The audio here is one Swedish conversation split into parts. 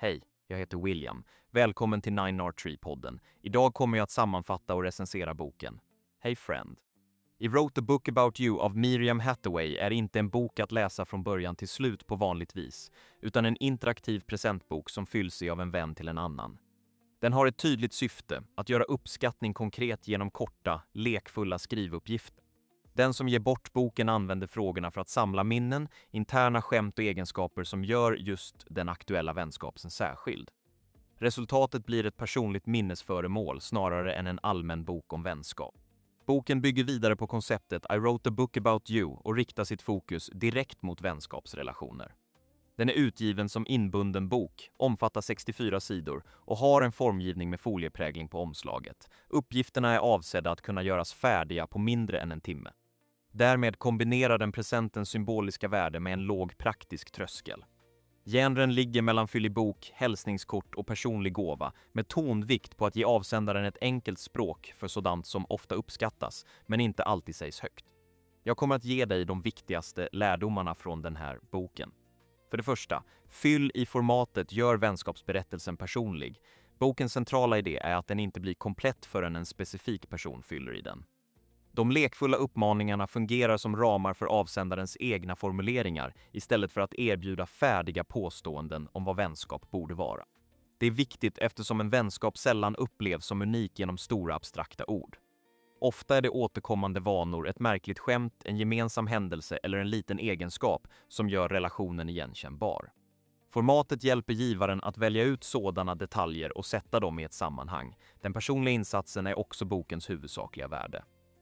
Hej, jag heter William. Välkommen till 9R3-podden. Idag kommer jag att sammanfatta och recensera boken Hey Friend. I Wrote a Book About You av Miriam Hathaway är inte en bok att läsa från början till slut på vanligt vis, utan en interaktiv presentbok som fylls i av en vän till en annan. Den har ett tydligt syfte, att göra uppskattning konkret genom korta, lekfulla skrivuppgifter. Den som ger bort boken använder frågorna för att samla minnen, interna skämt och egenskaper som gör just den aktuella vänskapen särskild. Resultatet blir ett personligt minnesföremål snarare än en allmän bok om vänskap. Boken bygger vidare på konceptet I wrote a book about you och riktar sitt fokus direkt mot vänskapsrelationer. Den är utgiven som inbunden bok, omfattar 64 sidor och har en formgivning med folieprägling på omslaget. Uppgifterna är avsedda att kunna göras färdiga på mindre än en timme. Därmed kombinerar den presentens symboliska värde med en låg praktisk tröskel. Genren ligger mellan fyllig bok, hälsningskort och personlig gåva med tonvikt på att ge avsändaren ett enkelt språk för sådant som ofta uppskattas men inte alltid sägs högt. Jag kommer att ge dig de viktigaste lärdomarna från den här boken. För det första, fyll i formatet gör vänskapsberättelsen personlig. Bokens centrala idé är att den inte blir komplett förrän en specifik person fyller i den. De lekfulla uppmaningarna fungerar som ramar för avsändarens egna formuleringar istället för att erbjuda färdiga påståenden om vad vänskap borde vara. Det är viktigt eftersom en vänskap sällan upplevs som unik genom stora abstrakta ord. Ofta är det återkommande vanor, ett märkligt skämt, en gemensam händelse eller en liten egenskap som gör relationen igenkännbar. Formatet hjälper givaren att välja ut sådana detaljer och sätta dem i ett sammanhang. Den personliga insatsen är också bokens huvudsakliga värde.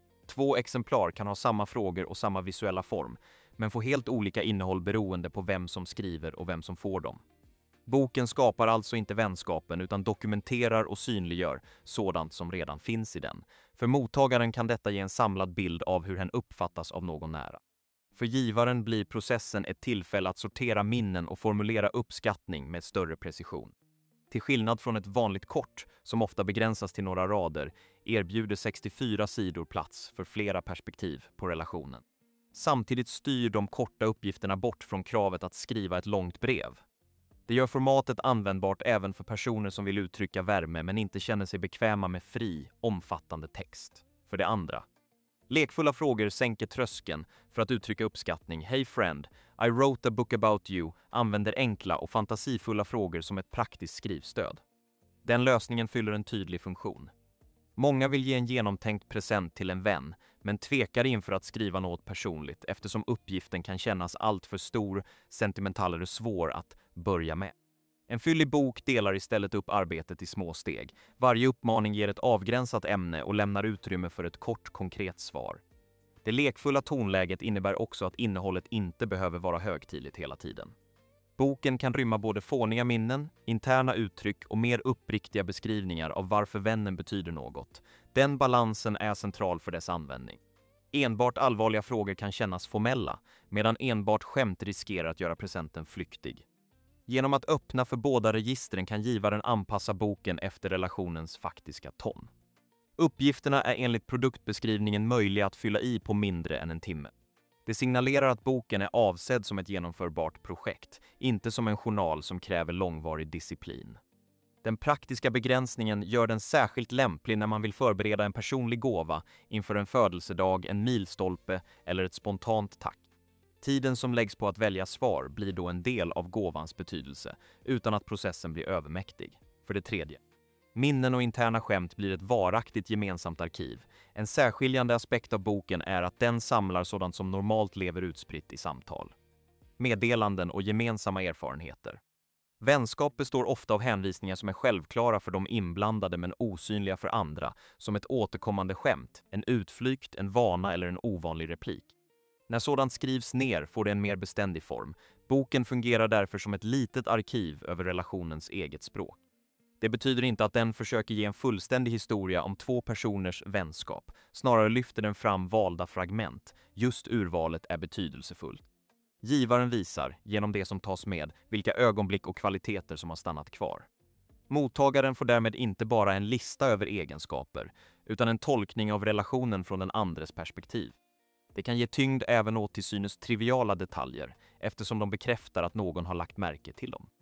2 exemplar kan ha samma frågor och samma visuella form, men får helt olika innehåll beroende på vem som skriver och vem som får dem. Boken skapar alltså inte vänskapen utan dokumenterar och synliggör sådant som redan finns i den. För mottagaren kan detta ge en samlad bild av hur hen uppfattas av någon nära. För givaren blir processen ett tillfälle att sortera minnen och formulera uppskattning med större precision. Till skillnad från ett vanligt kort, som ofta begränsas till några rader, erbjuder 64 sidor plats för flera perspektiv på relationen. Samtidigt styr de korta uppgifterna bort från kravet att skriva ett långt brev. Det gör formatet användbart även för personer som vill uttrycka värme men inte känner sig bekväma med fri, omfattande text. För det andra, lekfulla frågor sänker tröskeln för att uttrycka uppskattning. Hey friend, I wrote a book about you använder enkla och fantasifulla frågor som ett praktiskt skrivstöd. Den lösningen fyller en tydlig funktion. Många vill ge en genomtänkt present till en vän, men tvekar inför att skriva något personligt eftersom uppgiften kan kännas alltför stor, sentimental eller svår att börja med. En fyllig bok delar istället upp arbetet i små steg. Varje uppmaning ger ett avgränsat ämne och lämnar utrymme för ett kort, konkret svar. Det lekfulla tonläget innebär också att innehållet inte behöver vara högtidligt hela tiden. Boken kan rymma både fåniga minnen, interna uttryck och mer uppriktiga beskrivningar av varför vännen betyder något. Den balansen är central för dess användning. Enbart allvarliga frågor kan kännas formella, medan enbart skämt riskerar att göra presenten flyktig. Genom att öppna för båda registren kan givaren anpassa boken efter relationens faktiska ton. Uppgifterna är enligt produktbeskrivningen möjliga att fylla i på mindre än en timme. Det signalerar att boken är avsedd som ett genomförbart projekt, inte som en journal som kräver långvarig disciplin. Den praktiska begränsningen gör den särskilt lämplig när man vill förbereda en personlig gåva inför en födelsedag, en milstolpe eller ett spontant tack. Tiden som läggs på att välja svar blir då en del av gåvans betydelse, utan att processen blir övermäktig. För det tredje, minnen och interna skämt blir ett varaktigt gemensamt arkiv. En särskiljande aspekt av boken är att den samlar sådant som normalt lever utspritt i samtal. Meddelanden och gemensamma erfarenheter. Vänskap består ofta av hänvisningar som är självklara för de inblandade men osynliga för andra, som ett återkommande skämt, en utflykt, en vana eller en ovanlig replik. När sådant skrivs ner får det en mer beständig form. Boken fungerar därför som ett litet arkiv över relationens eget språk. Det betyder inte att den försöker ge en fullständig historia om 2 personers vänskap. Snarare lyfter den fram valda fragment. Just urvalet är betydelsefullt. Givaren visar, genom det som tas med, vilka ögonblick och kvaliteter som har stannat kvar. Mottagaren får därmed inte bara en lista över egenskaper, utan en tolkning av relationen från den andres perspektiv. Det kan ge tyngd även åt till synes triviala detaljer, eftersom de bekräftar att någon har lagt märke till dem.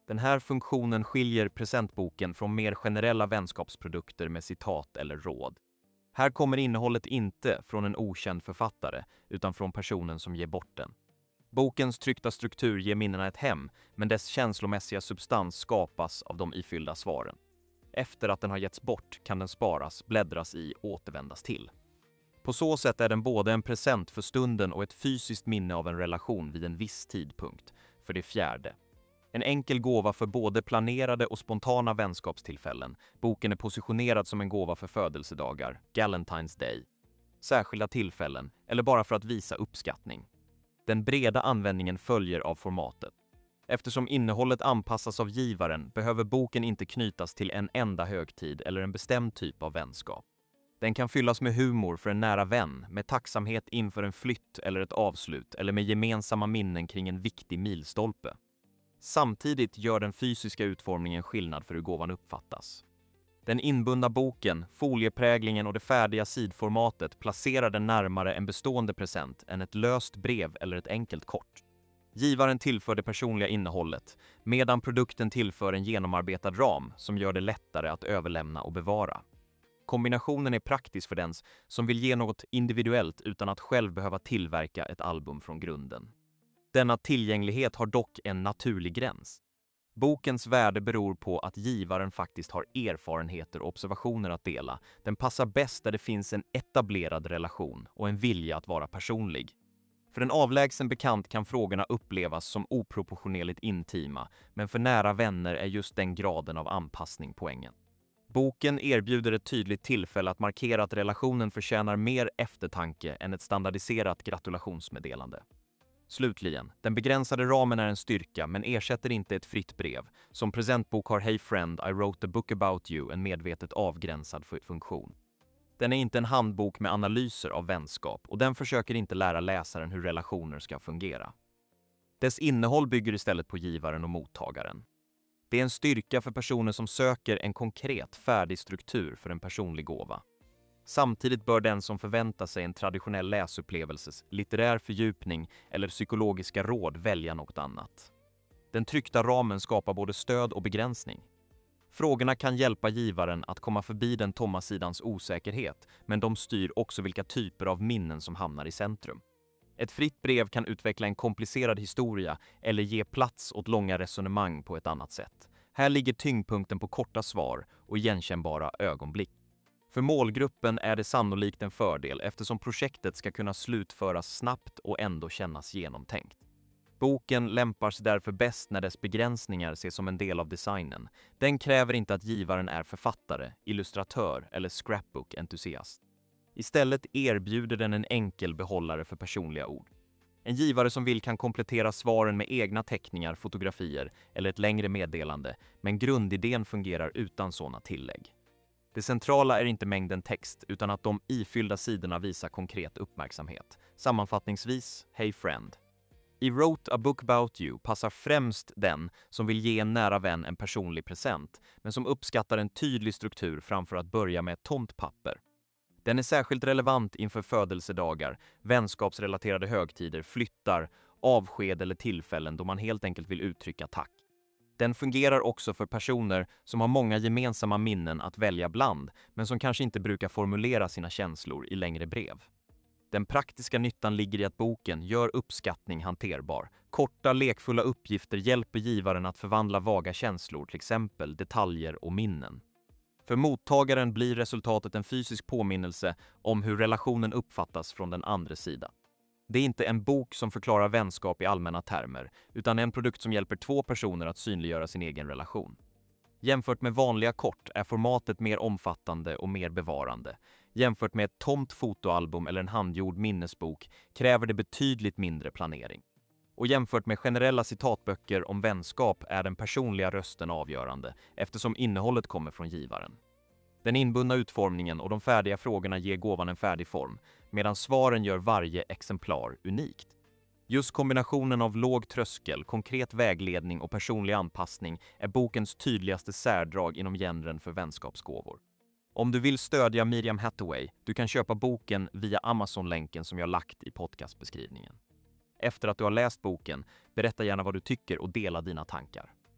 Den här funktionen skiljer presentboken från mer generella vänskapsprodukter med citat eller råd. Här kommer innehållet inte från en okänd författare, utan från personen som ger bort den. Bokens tryckta struktur ger minnena ett hem, men dess känslomässiga substans skapas av de ifyllda svaren. Efter att den har getts bort kan den sparas, bläddras i och återvändas till. På så sätt är den både en present för stunden och ett fysiskt minne av en relation vid en viss tidpunkt. För det fjärde. En enkel gåva för både planerade och spontana vänskapstillfällen. Boken är positionerad som en gåva för födelsedagar, Galentine's Day, särskilda tillfällen eller bara för att visa uppskattning. Den breda användningen följer av formatet. Eftersom innehållet anpassas av givaren behöver boken inte knytas till en enda högtid eller en bestämd typ av vänskap. Den kan fyllas med humor för en nära vän, med tacksamhet inför en flytt eller ett avslut eller med gemensamma minnen kring en viktig milstolpe. Samtidigt gör den fysiska utformningen skillnad för hur gåvan uppfattas. Den inbundna boken, foliepräglingen och det färdiga sidformatet placerar den närmare en bestående present än ett löst brev eller ett enkelt kort. Givaren tillför det personliga innehållet, medan produkten tillför en genomarbetad ram som gör det lättare att överlämna och bevara. Kombinationen är praktisk för den som vill ge något individuellt utan att själv behöva tillverka ett album från grunden. Denna tillgänglighet har dock en naturlig gräns. Bokens värde beror på att givaren faktiskt har erfarenheter och observationer att dela. Den passar bäst där det finns en etablerad relation och en vilja att vara personlig. För en avlägsen bekant kan frågorna upplevas som oproportionerligt intima, men för nära vänner är just den graden av anpassning poängen. Boken erbjuder ett tydligt tillfälle att markera att relationen förtjänar mer eftertanke än ett standardiserat gratulationsmeddelande. Slutligen, den begränsade ramen är en styrka men ersätter inte ett fritt brev. Som presentbok har Hey Friend, I wrote a book about you en medvetet avgränsad funktion. Den är inte en handbok med analyser av vänskap och den försöker inte lära läsaren hur relationer ska fungera. Dess innehåll bygger istället på givaren och mottagaren. Det är en styrka för personer som söker en konkret, färdig struktur för en personlig gåva. Samtidigt bör den som förväntar sig en traditionell läsupplevelses, litterär fördjupning eller psykologiska råd välja något annat. Den tryckta ramen skapar både stöd och begränsning. Frågorna kan hjälpa givaren att komma förbi den tomma sidans osäkerhet, men de styr också vilka typer av minnen som hamnar i centrum. Ett fritt brev kan utveckla en komplicerad historia eller ge plats åt långa resonemang på ett annat sätt. Här ligger tyngdpunkten på korta svar och igenkännbara ögonblick. För målgruppen är det sannolikt en fördel eftersom projektet ska kunna slutföras snabbt och ändå kännas genomtänkt. Boken lämpar sig därför bäst när dess begränsningar ses som en del av designen. Den kräver inte att givaren är författare, illustratör eller scrapbook-entusiast. Istället erbjuder den en enkel behållare för personliga ord. En givare som vill kan komplettera svaren med egna teckningar, fotografier eller ett längre meddelande, men grundidén fungerar utan sådana tillägg. Det centrala är inte mängden text utan att de ifyllda sidorna visar konkret uppmärksamhet. Sammanfattningsvis, Hey Friend. I wrote a book about you passar främst den som vill ge en nära vän en personlig present, men som uppskattar en tydlig struktur framför att börja med ett tomt papper. Den är särskilt relevant inför födelsedagar, vänskapsrelaterade högtider, flyttar, avsked eller tillfällen då man helt enkelt vill uttrycka tack. Den fungerar också för personer som har många gemensamma minnen att välja bland, men som kanske inte brukar formulera sina känslor i längre brev. Den praktiska nyttan ligger i att boken gör uppskattning hanterbar. Korta, lekfulla uppgifter hjälper givaren att förvandla vaga känslor, till exempel detaljer och minnen. För mottagaren blir resultatet en fysisk påminnelse om hur relationen uppfattas från den andra sidan. Det är inte en bok som förklarar vänskap i allmänna termer, utan en produkt som hjälper två personer att synliggöra sin egen relation. Jämfört med vanliga kort är formatet mer omfattande och mer bevarande. Jämfört med ett tomt fotoalbum eller en handgjord minnesbok kräver det betydligt mindre planering. Och jämfört med generella citatböcker om vänskap är den personliga rösten avgörande eftersom innehållet kommer från givaren. Den inbundna utformningen och de färdiga frågorna ger gåvan en färdig form, medan svaren gör varje exemplar unikt. Just kombinationen av låg tröskel, konkret vägledning och personlig anpassning är bokens tydligaste särdrag inom genren för vänskapsgåvor. Om du vill stödja Miriam Hathaway, du kan köpa boken via Amazon-länken som jag lagt i podcastbeskrivningen. Efter att du har läst boken, berätta gärna vad du tycker och dela dina tankar.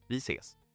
Vi ses!